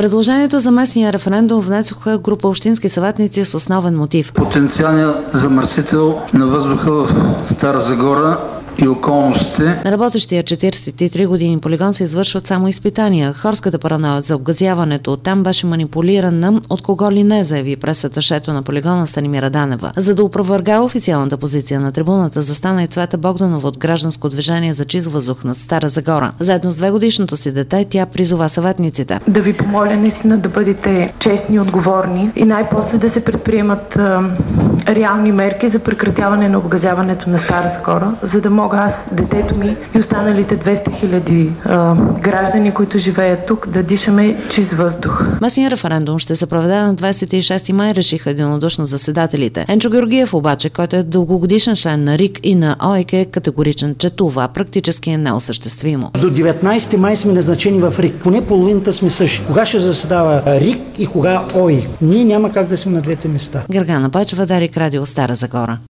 Предложението за местния референдум внесоха група общински съветници с основен мотив. Потенциалният замърсител на въздуха в Стара Загора и околностите. На работещия 43 години полигон се извършват само изпитания. Хорската параноя за обгазяването там беше манипулирана от кого ли не, заяви пресаташето на полигона Станимира Данева. За да опровърга официалната позиция на трибуната, застана и Цвета Богданова от Гражданско движение за чист въздух на Стара Загора. Заедно с 2-годишното си дете тя призова съветниците да ви помоля наистина да бъдете честни и отговорни и най-после да се предприемат реални мерки за прекратяване на обгазяването на Стара Загора, за да мога аз, детето ми и останалите 200 хиляди граждани, които живеят тук, да дишаме чист въздух. Местният референдум ще се проведе на 26 май, решиха единодушно заседателите. Енчо Георгиев обаче, който е дългогодишен член на РИК и на ОИК, е категоричен, че това практически е неосъществимо. До 19 май сме назначени в РИК. Поне половината сме същи. Кога ще заседава РИК и кога ОИК? Ние няма как да сме на двете места. Гергана Бачева, Дарик Радио, Стара Загора.